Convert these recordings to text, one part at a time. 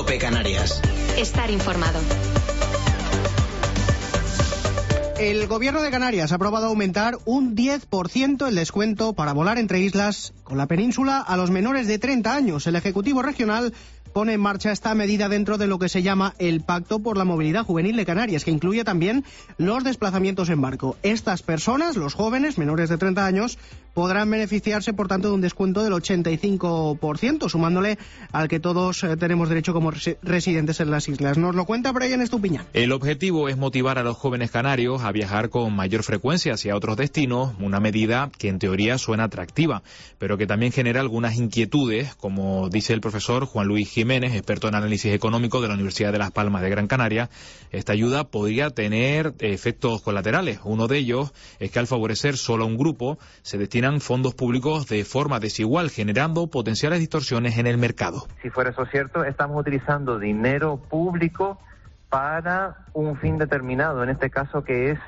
COPE Canarias. Estar informado. El Gobierno de Canarias ha aprobado aumentar un 10% el descuento para volar entre islas con la península a los menores de 30 años. El Ejecutivo Regional pone en marcha esta medida dentro de lo que se llama el Pacto por la Movilidad Juvenil de Canarias, que incluye también los desplazamientos en barco. Estas personas, los jóvenes menores de 30 años, podrán beneficiarse, por tanto, de un descuento del 85%, sumándole al que todos tenemos derecho como residentes en las islas. Nos lo cuenta Brian Estupiñán. El objetivo es motivar a los jóvenes canarios a viajar con mayor frecuencia hacia otros destinos, una medida que en teoría suena atractiva, pero que también genera algunas inquietudes, como dice el profesor Juan Luis Jiménez, experto en análisis económico de la Universidad de Las Palmas de Gran Canaria. Esta ayuda podría tener efectos colaterales. Uno de ellos es que al favorecer solo a un grupo, se destinan fondos públicos de forma desigual, generando potenciales distorsiones en el mercado. Si fuera eso cierto, estamos utilizando dinero público para un fin determinado, en este caso que es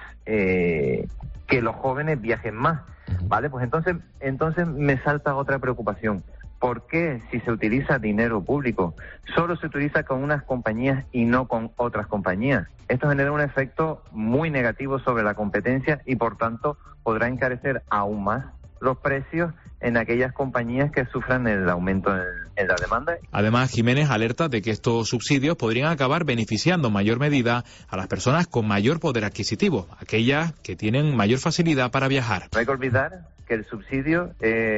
que los jóvenes viajen más, ¿vale? Pues entonces me salta otra preocupación. ¿Por qué, si se utiliza dinero público, solo se utiliza con unas compañías y no con otras compañías? Esto genera un efecto muy negativo sobre la competencia y, por tanto, podrá encarecer aún más los precios en aquellas compañías que sufran el aumento en la demanda. Además, Jiménez alerta de que estos subsidios podrían acabar beneficiando en mayor medida a las personas con mayor poder adquisitivo, aquellas que tienen mayor facilidad para viajar. No hay que olvidar que el subsidio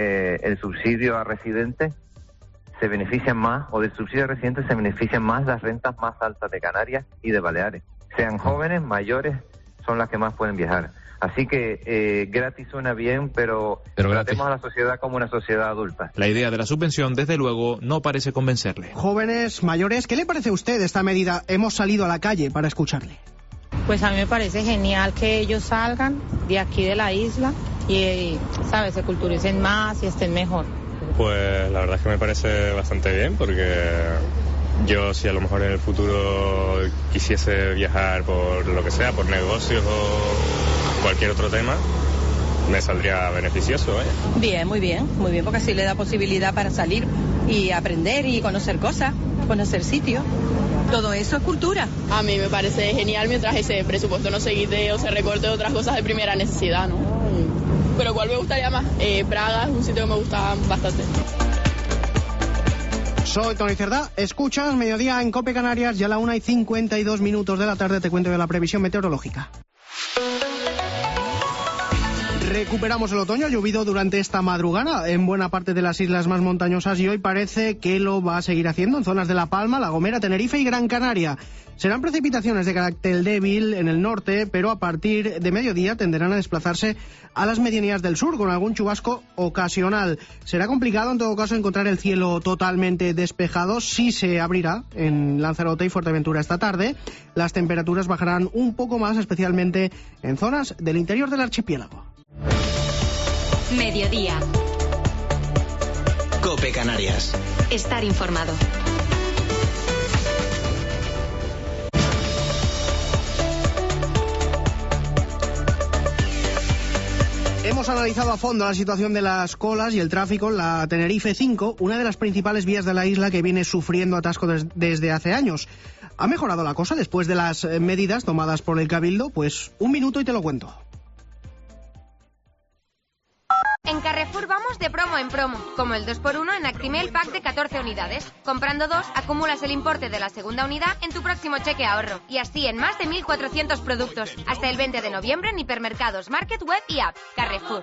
a residentes se benefician más, o del subsidio a residentes se benefician más las rentas más altas de Canarias y de Baleares. Sean jóvenes, mayores, son las que más pueden viajar. Así que gratis suena bien, pero tratemos a la sociedad como una sociedad adulta. La idea de la subvención, desde luego, no parece convencerle. Jóvenes, mayores, ¿qué le parece a usted esta medida? Hemos salido a la calle para escucharle. Pues a mí me parece genial que ellos salgan de aquí de la isla y, ¿sabes?, se culturicen más y estén mejor. Pues la verdad es que me parece bastante bien, porque yo, si a lo mejor en el futuro quisiese viajar por lo que sea, por negocios o cualquier otro tema, me saldría beneficioso, ¿eh? Bien, muy bien, porque así le da posibilidad para salir y aprender y conocer cosas, conocer sitios. Todo eso es cultura. A mí me parece genial mientras ese presupuesto no se quite o se recorte de otras cosas de primera necesidad, ¿no? Pero ¿cuál me gustaría más? Praga es un sitio que me gusta bastante. Soy Tony Cerdá, escuchas Mediodía en COPE Canarias, ya a la 1:52 de la tarde te cuento de la previsión meteorológica. Recuperamos el otoño, ha llovido durante esta madrugada en buena parte de las islas más montañosas y hoy parece que lo va a seguir haciendo en zonas de La Palma, La Gomera, Tenerife y Gran Canaria. Serán precipitaciones de carácter débil en el norte, pero a partir de mediodía tenderán a desplazarse a las medianías del sur con algún chubasco ocasional. Será complicado en todo caso encontrar el cielo totalmente despejado. Sí se abrirá en Lanzarote y Fuerteventura esta tarde. Las temperaturas bajarán un poco más, especialmente en zonas del interior del archipiélago. Mediodía. COPE Canarias. Estar informado. Hemos analizado a fondo la situación de las colas y el tráfico en la Tenerife 5, una de las principales vías de la isla que viene sufriendo atasco desde hace años. ¿Ha mejorado la cosa después de las medidas tomadas por el Cabildo? Pues un minuto y te lo cuento. En Carrefour vamos de promo en promo, como el 2x1 en Actimel Pack de 14 unidades. Comprando 2, acumulas el importe de la segunda unidad en tu próximo cheque ahorro. Y así en más de 1.400 productos. Hasta el 20 de noviembre en hipermercados, market, web y app. Carrefour.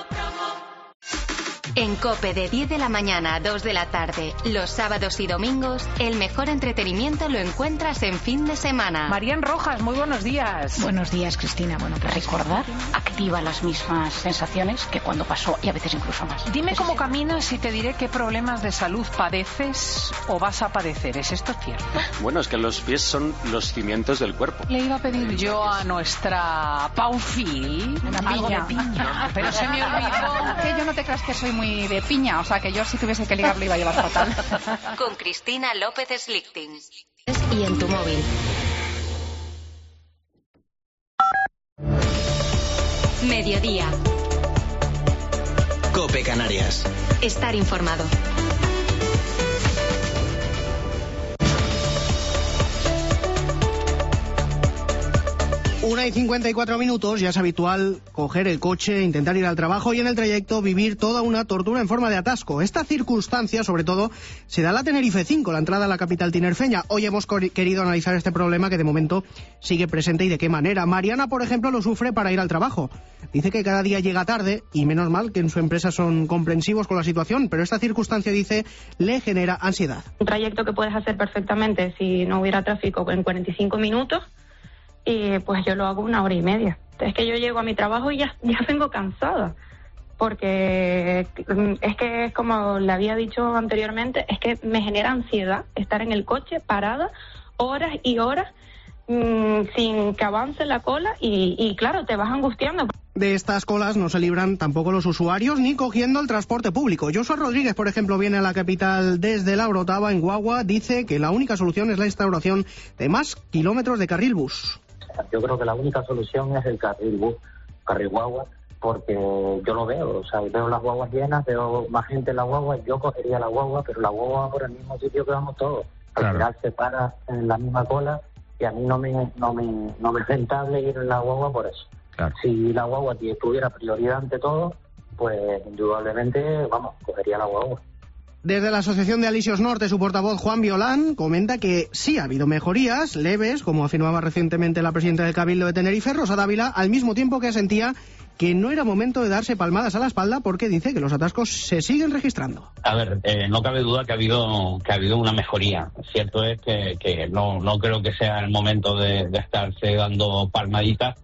En COPE de 10 de la mañana a 2 de la tarde, los sábados y domingos, el mejor entretenimiento lo encuentras en fin de semana. Marian Rojas, muy buenos días. Buenos días, Cristina. Bueno, pues recordar activa las mismas sensaciones que cuando pasó y a veces incluso más. Dime cómo caminas y te diré qué problemas de salud padeces o vas a padecer. ¿Es esto cierto? Bueno, es que los pies son los cimientos del cuerpo. Le iba a pedir yo a nuestra Paufil algo de piña, pero se me olvidó. Que yo no te creas que soy muy de piña, o sea que yo si tuviese que ligar lo iba a llevar fatal. Con Cristina López Slichting. Y en tu móvil. Mediodía. COPE Canarias. Estar informado. 1:54, ya es habitual coger el coche, intentar ir al trabajo y en el trayecto vivir toda una tortura en forma de atasco. Esta circunstancia, sobre todo, se da en la Tenerife 5, la entrada a la capital tinerfeña. Hoy hemos querido analizar este problema que de momento sigue presente y de qué manera. Mariana, por ejemplo, lo sufre para ir al trabajo. Dice que cada día llega tarde y menos mal que en su empresa son comprensivos con la situación, pero esta circunstancia, dice, le genera ansiedad. Un trayecto que puedes hacer perfectamente si no hubiera tráfico en 45 minutos. Y pues yo lo hago 1 hora y media. Es que yo llego a mi trabajo y ya vengo cansada, porque es que, como le había dicho anteriormente, es que me genera ansiedad estar en el coche parada horas y horas sin que avance la cola y claro, te vas angustiando. De estas colas no se libran tampoco los usuarios ni cogiendo el transporte público. Joshua Rodríguez, por ejemplo, viene a la capital desde La Orotava, en Guagua. Dice que la única solución es la instauración de más kilómetros de carril bus. Yo creo que la única solución es el carril bus, carril guagua, porque yo lo veo, o sea, veo las guaguas llenas, veo más gente en la guagua, yo cogería la guagua, pero la guagua va por el mismo sitio que vamos todos. Al final se para en la misma cola y a mí no me es rentable ir en la guagua por eso. Claro. Si la guagua tuviera prioridad ante todo, pues indudablemente, cogería la guagua. Desde la Asociación de Alisios Norte, su portavoz Juan Violán comenta que sí ha habido mejorías leves, como afirmaba recientemente la presidenta del Cabildo de Tenerife, Rosa Dávila, al mismo tiempo que sentía que no era momento de darse palmadas a la espalda porque dice que los atascos se siguen registrando. A ver, no cabe duda que ha habido una mejoría. Cierto es que no creo que sea el momento de estarse dando palmaditas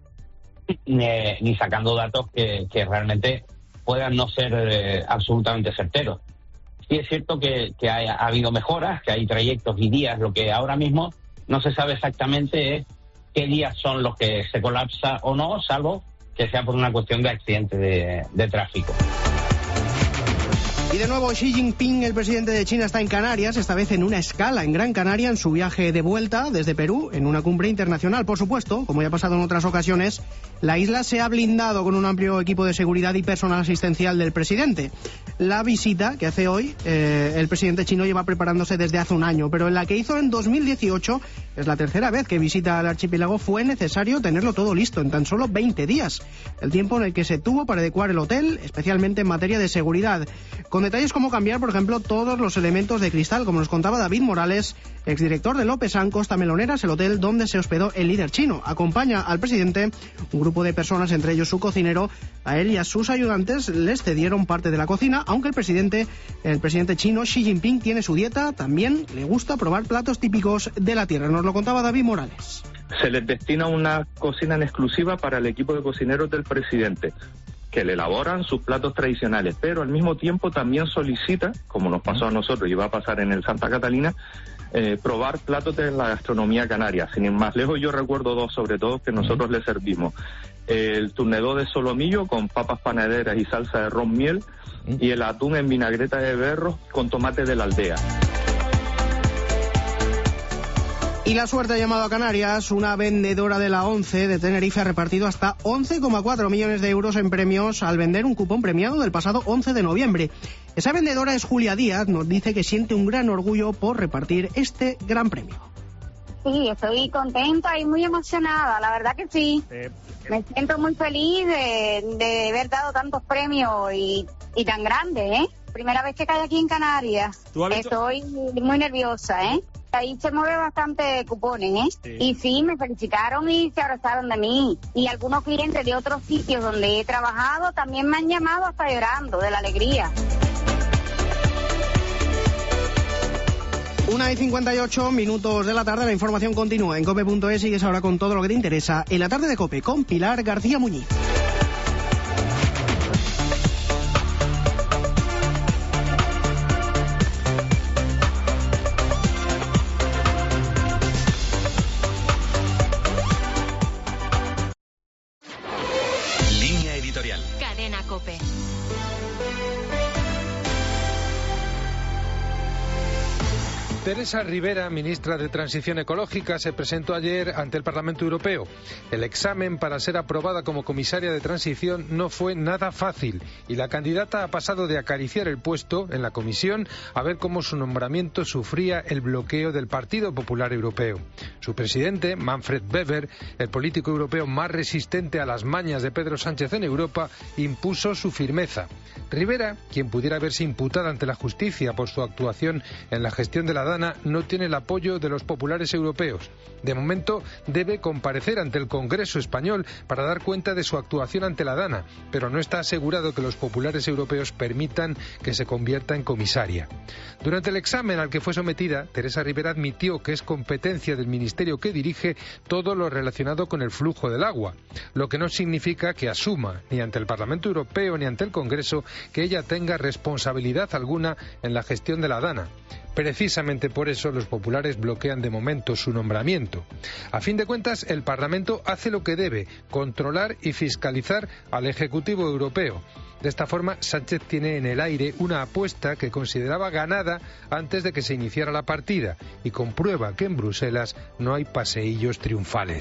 ni sacando datos que realmente puedan no ser absolutamente certeros. Sí es cierto que ha habido mejoras, que hay trayectos y días, lo que ahora mismo no se sabe exactamente es qué días son los que se colapsa o no, salvo que sea por una cuestión de accidente de tráfico. Y de nuevo Xi Jinping, el presidente de China, está en Canarias, esta vez en una escala en Gran Canaria en su viaje de vuelta desde Perú, en una cumbre internacional. Por supuesto, como ya ha pasado en otras ocasiones, la isla se ha blindado con un amplio equipo de seguridad y personal asistencial del presidente. La visita que hace hoy, el presidente chino lleva preparándose desde hace un año, pero en la que hizo en 2018, es la tercera vez que visita el archipiélago, fue necesario tenerlo todo listo en tan solo 20 días, el tiempo en el que se tuvo para adecuar el hotel, especialmente en materia de seguridad. Con detalles como cambiar, por ejemplo, todos los elementos de cristal, como nos contaba David Morales, exdirector de Lopesan Costa Meloneras, el hotel donde se hospedó el líder chino. Acompaña al presidente un grupo de personas, entre ellos su cocinero. A él y a sus ayudantes les cedieron parte de la cocina, aunque el presidente chino Xi Jinping tiene su dieta, también le gusta probar platos típicos de la tierra. Nos lo contaba David Morales. Se les destina una cocina en exclusiva para el equipo de cocineros del presidente, que le elaboran sus platos tradicionales, pero al mismo tiempo también solicita, como nos pasó a nosotros y va a pasar en el Santa Catalina, probar platos de la gastronomía canaria. Sin ir más lejos, yo recuerdo dos, sobre todo, que nosotros le servimos. El turnedó de solomillo con papas panaderas y salsa de ron miel, y el atún en vinagreta de berro con tomate de la aldea. Y la suerte ha llamado a Canarias. Una vendedora de la ONCE de Tenerife ha repartido hasta 11,4 millones de euros en premios al vender un cupón premiado del pasado 11 de noviembre. Esa vendedora es Julia Díaz, nos dice que siente un gran orgullo por repartir este gran premio. Sí, estoy contenta y muy emocionada, la verdad que sí. Me siento muy feliz de haber dado tantos premios y tan grandes, ¿eh? Primera vez que cae aquí en Canarias. Estoy muy nerviosa, ¿eh? Ahí se mueve bastante cupones, ¿eh? Sí. Y sí, me felicitaron y se abrazaron de mí. Y algunos clientes de otros sitios donde he trabajado también me han llamado hasta llorando de la alegría. 1:58 de la tarde, la información continúa en cope.es. Sigues ahora con todo lo que te interesa en la tarde de COPE con Pilar García Muñiz. Línea editorial. Cadena COPE. Teresa Ribera, ministra de Transición Ecológica, se presentó ayer ante el Parlamento Europeo. El examen para ser aprobada como comisaria de Transición no fue nada fácil y la candidata ha pasado de acariciar el puesto en la comisión a ver cómo su nombramiento sufría el bloqueo del Partido Popular Europeo. Su presidente, Manfred Weber, el político europeo más resistente a las mañas de Pedro Sánchez en Europa, impuso su firmeza. Ribera, quien pudiera verse imputada ante la justicia por su actuación en la gestión de la DANA, no tiene el apoyo de los populares europeos. De momento debe comparecer ante el Congreso español para dar cuenta de su actuación ante la DANA, pero no está asegurado que los populares europeos permitan que se convierta en comisaria. Durante el examen al que fue sometida, Teresa Ribera admitió que es competencia del ministerio que dirige todo lo relacionado con el flujo del agua, lo que no significa que asuma, ni ante el Parlamento Europeo ni ante el Congreso, que ella tenga responsabilidad alguna en la gestión de la DANA. Precisamente por eso los populares bloquean de momento su nombramiento. A fin de cuentas, el Parlamento hace lo que debe, controlar y fiscalizar al Ejecutivo Europeo. De esta forma, Sánchez tiene en el aire una apuesta que consideraba ganada antes de que se iniciara la partida y comprueba que en Bruselas no hay paseillos triunfales.